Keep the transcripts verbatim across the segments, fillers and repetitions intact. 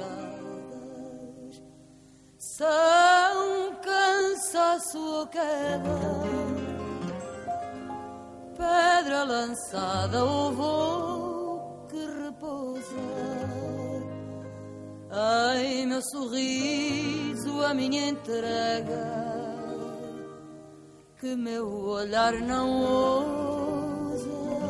fechadas são cansaço ou queda, pedra lançada ou voo que repousa. Ai, meu sorriso, a minha entrega, que meu olhar não ousa.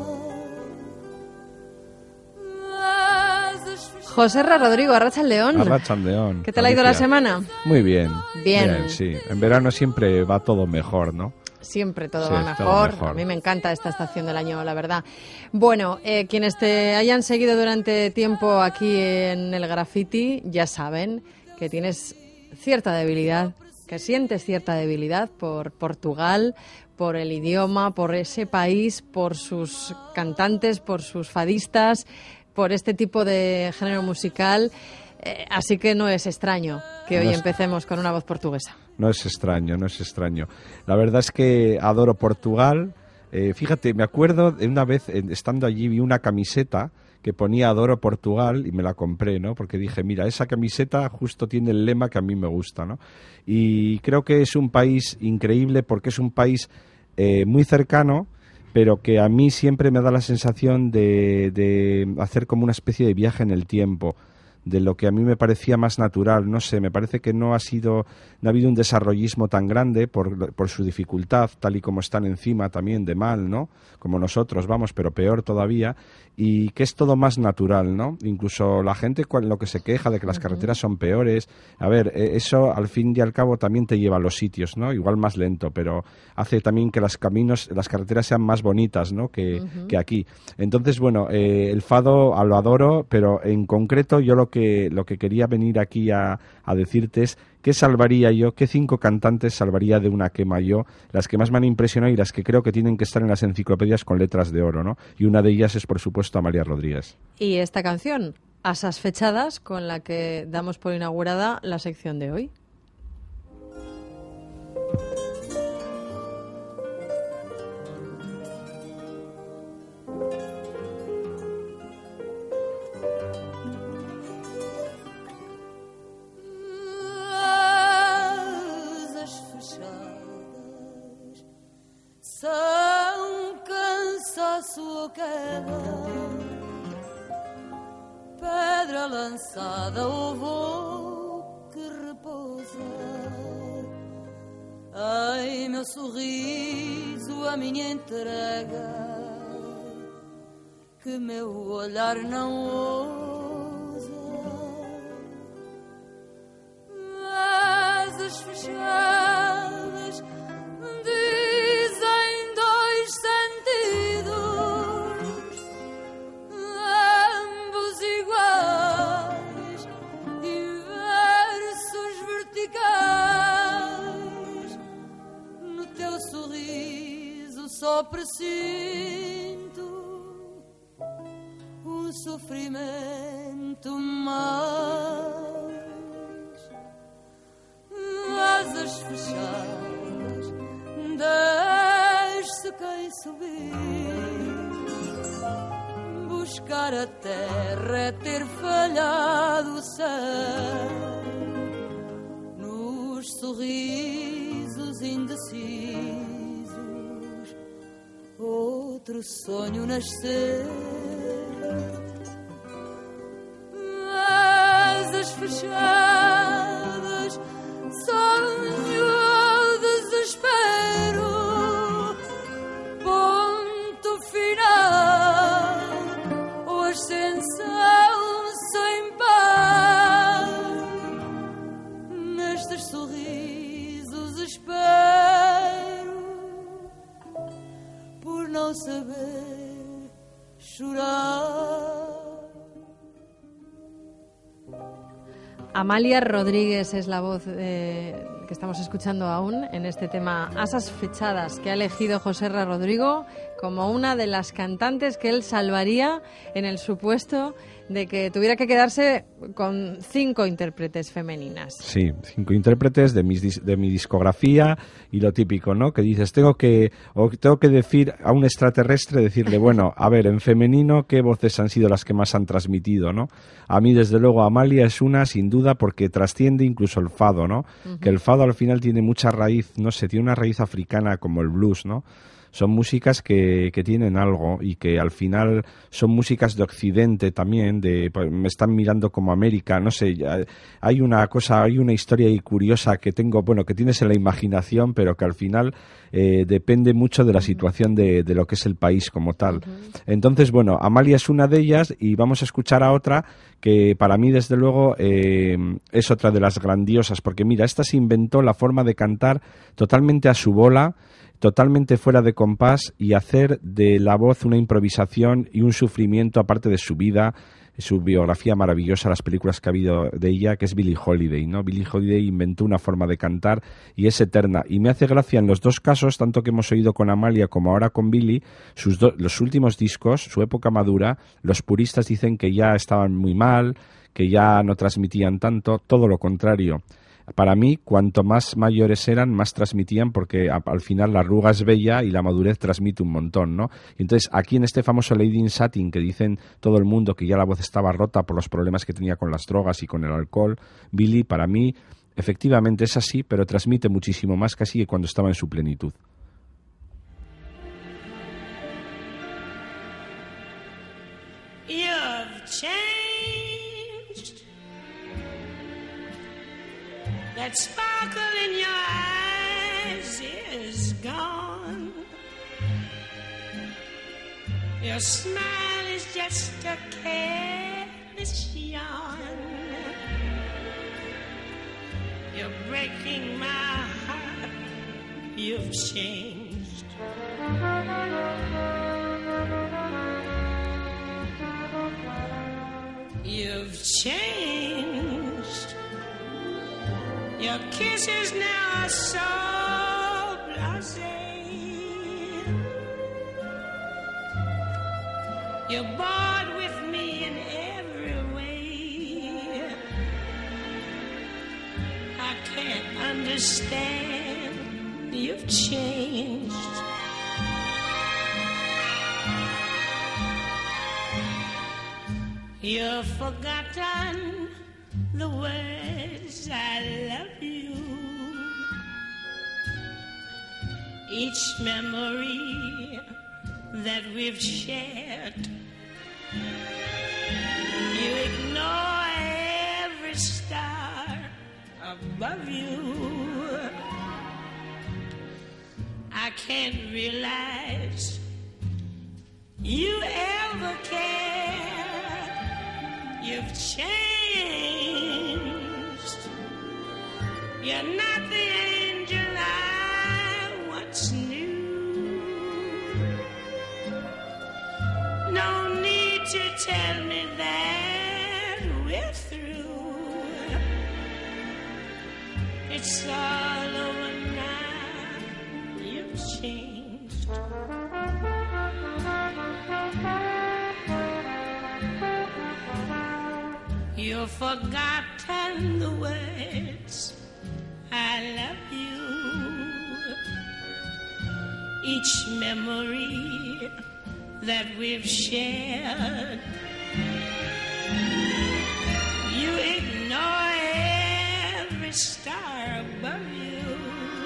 Joserra Rodrigo, Arratsaldeon. Arratsaldeon. ¿Qué tal ha ido la semana? Muy bien. Bien. Bien, sí. En verano siempre va todo mejor, ¿no? Siempre todo Sí, va todo mejor. mejor. A mí me encanta esta estación del año, la verdad. Bueno, eh, quienes te hayan seguido durante tiempo aquí en el Graffiti ya saben que tienes cierta debilidad, que sientes cierta debilidad por Portugal, por el idioma, por ese país, por sus cantantes, por sus fadistas, por este tipo de género musical. Eh, así que no es extraño que hoy No es- empecemos con una voz portuguesa. No es extraño, no es extraño. La verdad es que adoro Portugal. Eh, fíjate, me acuerdo de una vez, eh, estando allí, vi una camiseta que ponía Adoro Portugal y me la compré, ¿no? Porque dije, mira, esa camiseta justo tiene el lema que a mí me gusta, ¿no? Y creo que es un país increíble porque es un país eh, muy cercano, pero que a mí siempre me da la sensación de, de hacer como una especie de viaje en el tiempo, de lo que a mí me parecía más natural. No sé, me parece que no ha sido, no ha habido un desarrollismo tan grande por, por su dificultad, tal y como están encima también de mal, ¿no? Como nosotros, vamos, pero peor todavía, y que es todo más natural, ¿no? Incluso la gente cual- lo que se queja de que las carreteras son peores, a ver, eh, eso al fin y al cabo también te lleva a los sitios, ¿no? Igual más lento, pero hace también que los caminos, las carreteras sean más bonitas, ¿no? Que, Ujú. que aquí. Entonces, bueno, eh, el fado ah, lo adoro, pero en concreto yo lo que lo que quería venir aquí a, a decirte es qué salvaría yo, qué cinco cantantes salvaría de una quema yo, las que más me han impresionado y las que creo que tienen que estar en las enciclopedias con letras de oro, ¿no? Y una de ellas es, por supuesto, Amalia Rodríguez. Y esta canción, Asas Fechadas, con la que damos por inaugurada la sección de hoy. Asas fechadas são cansaço ou queda, pedra lançada ou voo que repousa. Ai, meu sorriso, a minha entrega, que meu olhar não ousa. Asas fechadas dizem dois sentidos, ambos iguais e versos verticais. No teu sorriso só presinto um sofrimento mais. Asas fechadas, deixe-se quem subir. Buscar a terra é ter falhado o céu. Nos sorrisos indecisos, outro sonho nascer. Asas fechadas, sonho ou desespero, ponto final ou ascensão sem par. Nestes sorrisos espero, por não saber chorar. Amalia Rodríguez es la voz eh, que estamos escuchando aún en este tema Asas Fechadas, que ha elegido Joserra Rodrigo, como una de las cantantes que él salvaría en el supuesto de que tuviera que quedarse con cinco intérpretes femeninas. Sí, cinco intérpretes de, mis, de mi discografía y lo típico, ¿no? Que dices, tengo que, o tengo que decir a un extraterrestre, decirle, bueno, a ver, en femenino, ¿qué voces han sido las que más han transmitido, no? A mí, desde luego, Amalia es una, sin duda, porque trasciende incluso el fado, ¿no? Uh-huh. Que el fado al final tiene mucha raíz, no sé, tiene una raíz africana como el blues, ¿no? Son músicas que, que tienen algo y que al final son músicas de Occidente también, de pues, me están mirando como América, no sé, hay una cosa, hay una historia ahí curiosa que tengo, bueno, que tienes en la imaginación, pero que al final eh, depende mucho de la situación de, de lo que es el país como tal. Uh-huh. Entonces, bueno, Amalia es una de ellas y vamos a escuchar a otra que para mí, desde luego, eh, es otra de las grandiosas, porque mira, esta se inventó la forma de cantar totalmente a su bola, totalmente fuera de compás y hacer de la voz una improvisación y un sufrimiento aparte de su vida, su biografía maravillosa, las películas que ha habido de ella, que es Billie Holiday, ¿no? Billie Holiday inventó una forma de cantar y es eterna. Y me hace gracia en los dos casos, tanto que hemos oído con Amalia como ahora con Billie, sus do- los últimos discos, su época madura, los puristas dicen que ya estaban muy mal, que ya no transmitían tanto, todo lo contrario. Para mí, cuanto más mayores eran, más transmitían, porque a, al final la arruga es bella y la madurez transmite un montón, ¿no? Y entonces, aquí en este famoso Lady in Satin, que dicen todo el mundo que ya la voz estaba rota por los problemas que tenía con las drogas y con el alcohol, Billie, para mí, efectivamente es así, pero transmite muchísimo más casi que cuando estaba en su plenitud. You've changed. That sparkle in your eyes is gone. Your smile is just a careless yawn. You're breaking my heart. You've changed. You've changed. Your kisses now are so blasé. You're bored with me in every way. I can't understand. You've changed. You've forgotten the words I love you. Each memory that we've shared. You ignore every star above you. I can't realize you ever cared. You've changed. You're not the angel I once knew. No need to tell me that we're through. It's all over now. You've changed. You've forgotten the words I love you. Each memory that we've shared. You ignore every star above you.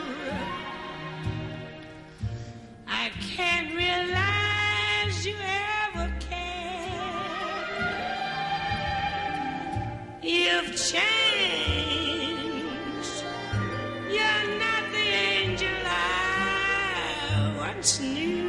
I can't realize you ever cared. You've changed. You're not the angel I once knew.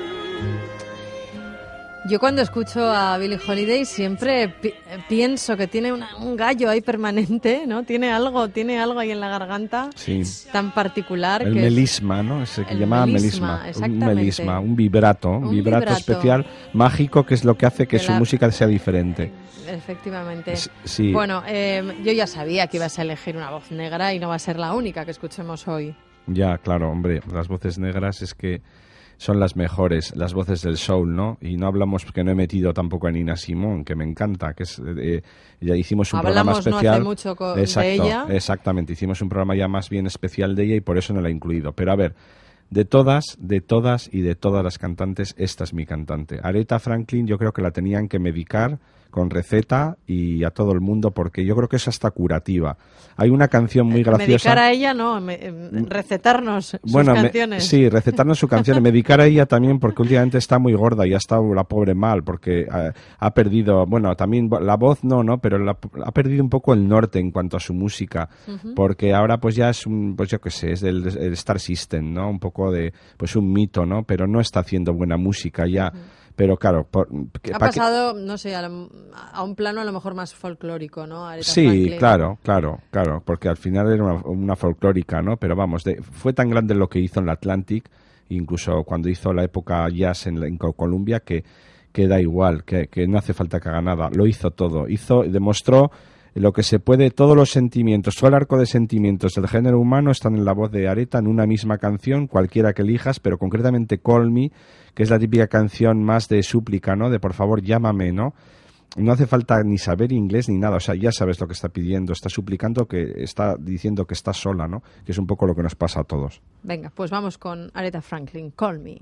Yo cuando escucho a Billie Holiday siempre pi- pienso que tiene una, un gallo ahí permanente, ¿no? Tiene algo, tiene algo ahí en la garganta Sí. tan particular. El que melisma, ¿no? Ese que El llamaban melisma, melisma. Un exactamente. melisma, un vibrato, un, Un vibrato, vibrato. especial, mágico, que es lo que hace que Que su la- música sea diferente. Efectivamente. S- sí. Bueno, eh, yo ya sabía que ibas a elegir una voz negra y no va a ser la única que escuchemos hoy. Ya, claro, hombre, las voces negras es que son las mejores, las voces del soul, ¿no? Y no hablamos, porque no he metido tampoco a Nina Simone, que me encanta, que es, eh, ya hicimos un Hablamos programa especial. No hace mucho co- Exacto, de ella. Exactamente, hicimos un programa ya más bien especial de ella y por eso no la he incluido. Pero a ver, de todas, de todas y de todas las cantantes, esta es mi cantante. Aretha Franklin yo creo que la tenían que medicar con receta y a todo el mundo, porque yo creo que es hasta curativa. Hay una canción muy graciosa. Medicar a ella, no, me, eh, recetarnos sus bueno, me- canciones. sí, recetarnos sus canciones. Medicar a ella también, porque últimamente está muy gorda y ha estado la pobre mal, porque ha, ha perdido, bueno, también la voz no, ¿no? Pero la- ha perdido un poco el norte en cuanto a su música, Ujú. porque ahora pues ya es un, pues yo qué sé, es del el Star System, ¿no? Un poco de, pues un mito, ¿no? Pero no está haciendo buena música ya. Pero claro, por, que- Ha pa' que- pasado, no sé, a, lo- a un plano a lo mejor más folclórico, ¿no? Aretha Sí, Franklin. claro, claro, claro, porque al final era una, una folclórica, ¿no? Pero vamos, de- fue tan grande lo que hizo en la Atlantic, incluso cuando hizo la época jazz en, la- en Co- Columbia, que, que da igual, que, que no hace falta que haga nada. Lo hizo todo, hizo, demostró lo que se puede, todos los sentimientos, todo el arco de sentimientos del género humano están en la voz de Aretha en una misma canción, cualquiera que elijas, pero concretamente Call Me, que es la típica canción más de súplica, ¿no? De por favor llámame, ¿no? No hace falta ni saber inglés ni nada, o sea, ya sabes lo que está pidiendo, está suplicando, que está diciendo que está sola, ¿no? Que es un poco lo que nos pasa a todos. Venga, pues vamos con Aretha Franklin, Call Me.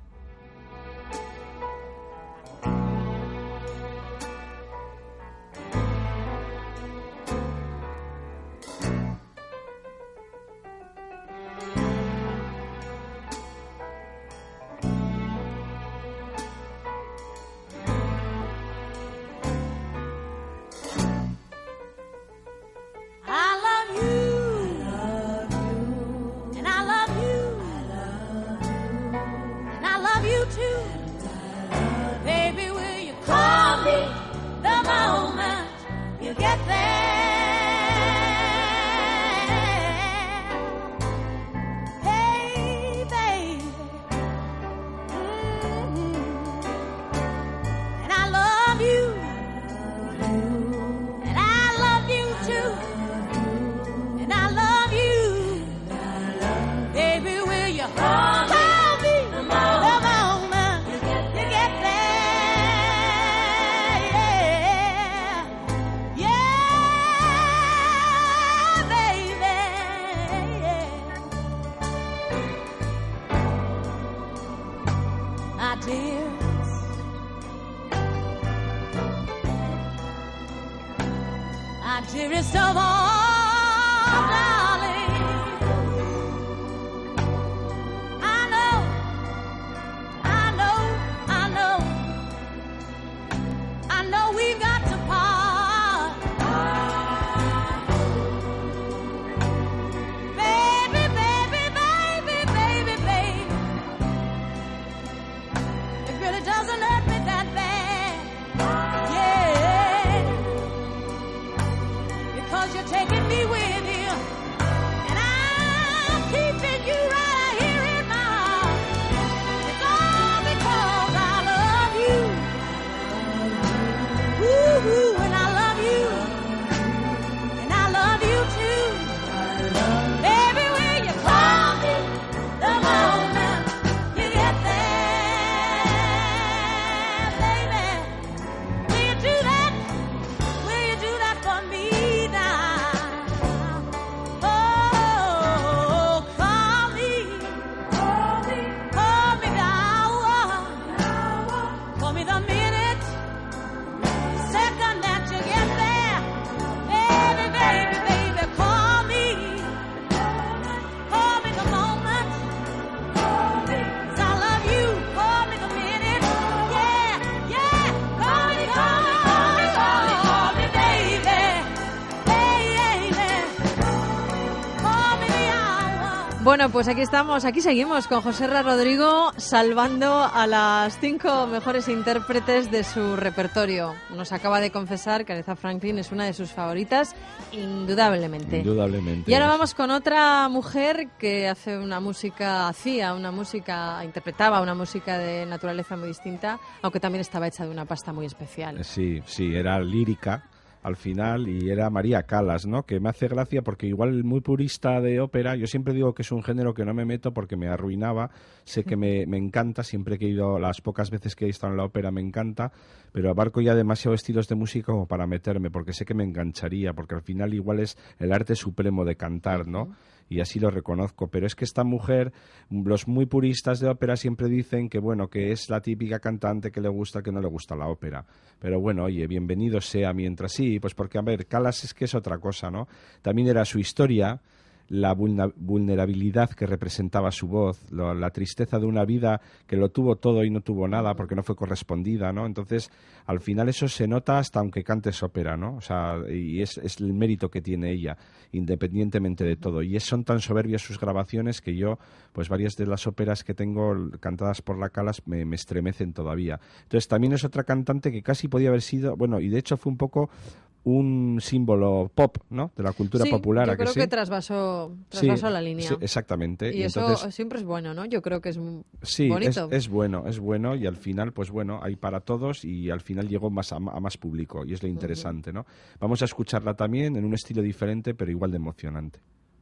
I love you, and I love you, and I love you too. Baby, will you call me the moment you get there? Hey, baby, mm-hmm. And I love you, and I love you too. And I love you, baby. Will you call me the moment you get there? Yeah, yeah, baby. My dearest, my dearest of all. Darling, I know, I know, I know, I know we've got to part. Baby, baby, baby, baby, baby, it really doesn't hurt me that bad. Yeah, because you're taking me with you. And I'm keeping you right here in my heart. It's all because I love you. Ooh, and I love you. And I love you too. Baby, will you call me the moment you get there? Baby, will you do that? Will you do that for me now? Oh, call me, call me, call me now. Call me the minute, second that you get there. Baby, baby, baby, call me, call me the moment. 'Cause I love you. Call me the minute. Yeah, yeah. Call me, call me, call me, call me, call me, baby. Hey, baby. Call me the hour. Bueno, pues aquí estamos, aquí seguimos con José Ra Rodrigo salvando a las cinco mejores intérpretes de su repertorio. Nos acaba de confesar que Aretha Franklin es una de sus favoritas, indudablemente. Indudablemente. Y ahora vamos con otra mujer que hace una música, hacía una música, interpretaba una música de naturaleza muy distinta, aunque también estaba hecha de una pasta muy especial. Sí, sí, era lírica, al final, y era María Callas, ¿no? Que me hace gracia porque igual muy purista de ópera, yo siempre digo que es un género que no me meto porque me arruinaba, sé que me, me encanta, siempre que he ido, las pocas veces que he estado en la ópera me encanta, pero abarco ya demasiados estilos de música como para meterme, porque sé que me engancharía, porque al final igual es el arte supremo de cantar, ¿no? Uh-huh. Y así lo reconozco, pero es que esta mujer, los muy puristas de ópera siempre dicen que bueno, que es la típica cantante que le gusta, que no le gusta la ópera, pero bueno, oye, bienvenido sea mientras sí, pues porque a ver, Callas es que es otra cosa, ¿no? También era su historia, la vulnerabilidad que representaba su voz, lo, la tristeza de una vida que lo tuvo todo y no tuvo nada porque no fue correspondida, ¿no? Entonces, al final eso se nota hasta aunque cantes ópera, ¿no? O sea, y es, es el mérito que tiene ella, independientemente de todo. Y es, son tan soberbias sus grabaciones que yo, pues varias de las óperas que tengo cantadas por la Callas me, me estremecen todavía. Entonces, también es otra cantante que casi podía haber sido, bueno, y de hecho fue un poco un símbolo pop, ¿no? De la cultura sí, popular. yo ¿a que creo sí? que trasvasó, trasvasó sí, la línea. Sí, exactamente. Y, y eso entonces, siempre es bueno, ¿no? Yo creo que es sí, bonito. Es, es bueno, es bueno y al final, pues bueno, hay para todos y al final llegó más a, a más público y es lo interesante, ¿no? Vamos a escucharla también en un estilo diferente, pero igual de emocionante.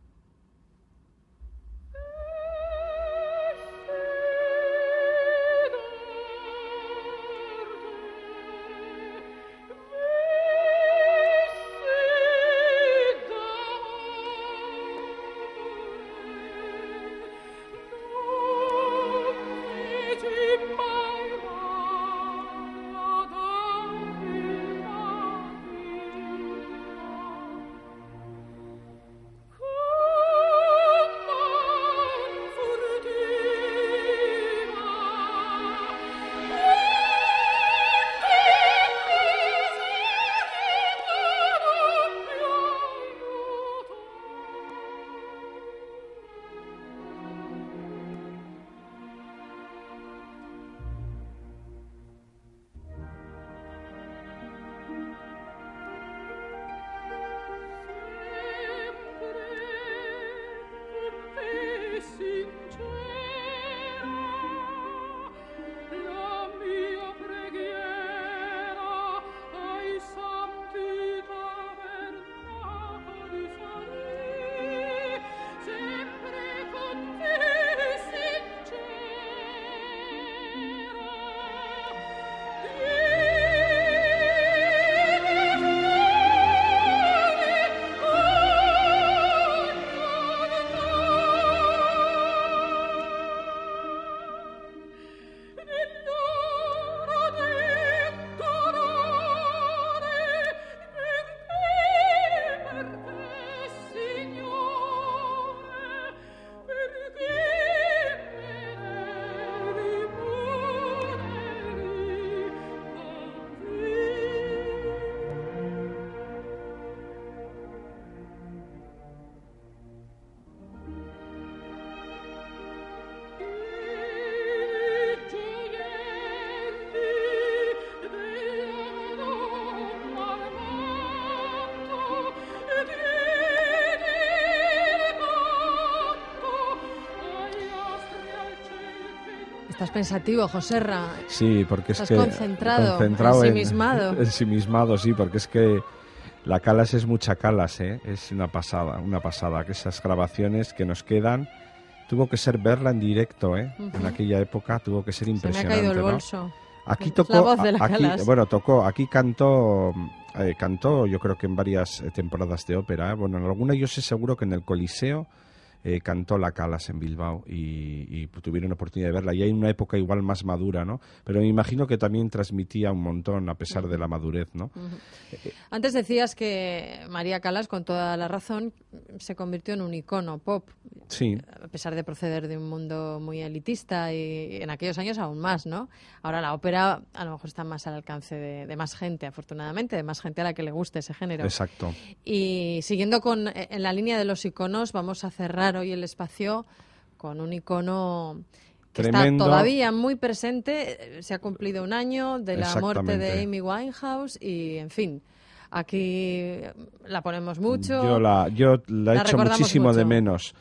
Estás pensativo, Joserra. Sí, porque es Estás que... concentrado, concentrado ensimismado. En, ensimismado, sí, porque es que la Callas es mucha Callas, ¿eh? Es una pasada, una pasada. Que esas grabaciones que nos quedan, tuvo que ser verla en directo, ¿eh? Uh-huh. En aquella época tuvo que ser impresionante, Se me ha caído el ¿no? bolso. Aquí es tocó, la voz de la aquí, Callas. bueno, tocó, aquí cantó, eh, cantó yo creo que en varias eh, temporadas de ópera, ¿eh? Bueno, en alguna yo sé seguro que en el Coliseo eh, cantó la Callas en Bilbao y, y tuvieron oportunidad de verla. Y hay una época igual más madura, ¿no? Pero me imagino que también transmitía un montón a pesar uh-huh. de la madurez, ¿no? Uh-huh. eh, Antes decías que María Callas, con toda la razón, se convirtió en un icono pop. Sí. A pesar de proceder de un mundo muy elitista y en aquellos años aún más, ¿no? Ahora la ópera a lo mejor está más al alcance de, de más gente, afortunadamente, de más gente a la que le guste ese género. Exacto. Y siguiendo con en la línea de los iconos, vamos a cerrar hoy el espacio con un icono que Tremendo. Está todavía muy presente. Se ha cumplido un año de la muerte de Amy Winehouse y, en fin, aquí la ponemos mucho. Yo la, yo la, la he hecho muchísimo mucho. de menos.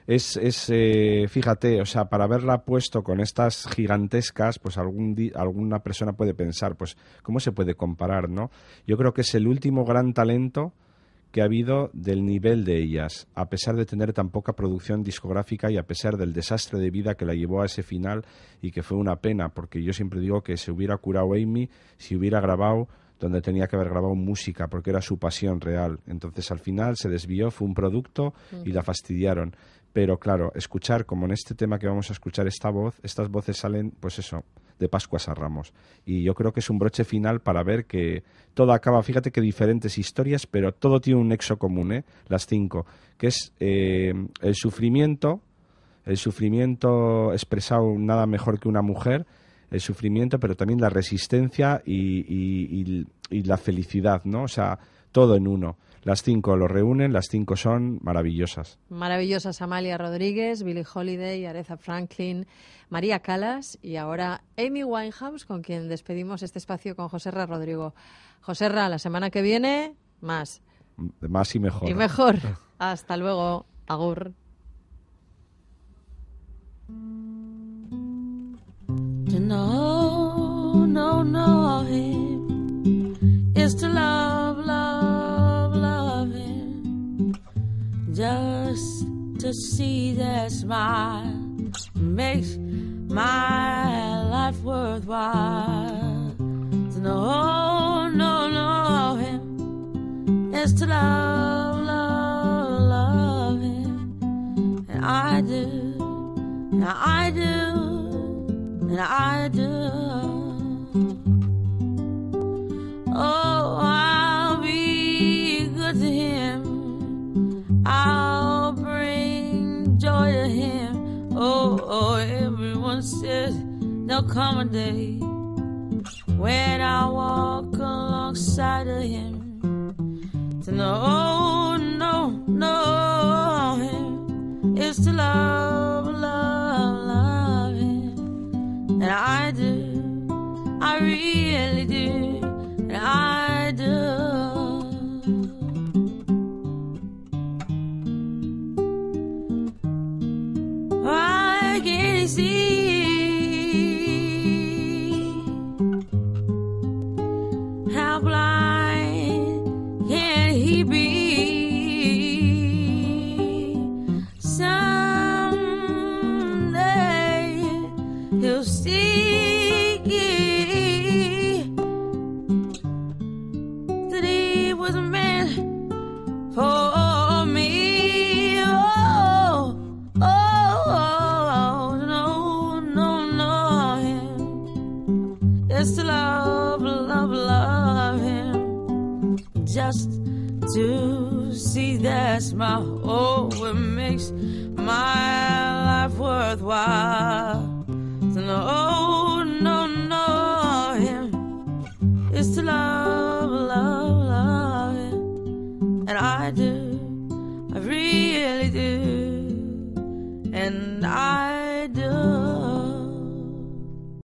es, es eh, fíjate, o sea, para haberla puesto con estas gigantescas, pues algún di- alguna persona puede pensar, pues, ¿cómo se puede comparar, no? Yo creo que es el último gran talento que ha habido del nivel de ellas, a pesar de tener tan poca producción discográfica y a pesar del desastre de vida que la llevó a ese final y que fue una pena, porque yo siempre digo que se hubiera curado Amy si hubiera grabado donde tenía que haber grabado música, porque era su pasión real. Entonces al final se desvió, fue un producto y la fastidiaron. Pero claro, escuchar, como en este tema que vamos a escuchar esta voz, estas voces salen, pues eso, de Pascuas a Ramos. Y yo creo que es un broche final para ver que todo acaba, fíjate que diferentes historias, pero todo tiene un nexo común, ¿eh? Las cinco, que es eh, el sufrimiento, el sufrimiento expresado nada mejor que una mujer, el sufrimiento, pero también la resistencia y, y, y, y la felicidad, ¿no? O sea, todo en uno. Las cinco lo reúnen, las cinco son maravillosas. Maravillosas Amalia Rodríguez, Billie Holiday, Aretha Franklin, María Callas y ahora Amy Winehouse, con quien despedimos este espacio con Joserra Rodrigo. Joserra, la semana que viene, más. Más y mejor. Y mejor. Hasta luego. Agur. To know, no, know him is to love, love, love him. Just to see that smile makes my life worthwhile. To know, no, know him is to love, love, love him. And I do, and I do. And I do. Oh, I'll be good to him. I'll bring joy to him. Oh, oh, everyone says there'll come a day when I'll walk alongside of him. To know, no, know him is to love, love, love him. And I do, I really do, and I do. I can see how blind can he be. Someday he'll see that he was meant for me. Oh, oh, oh, no, no, no, him. It's to love, love, love him. Just to see that smile, oh, it makes my life worthwhile. To know, no, no, him is to love, love, love him. And I do, I really do, and I do.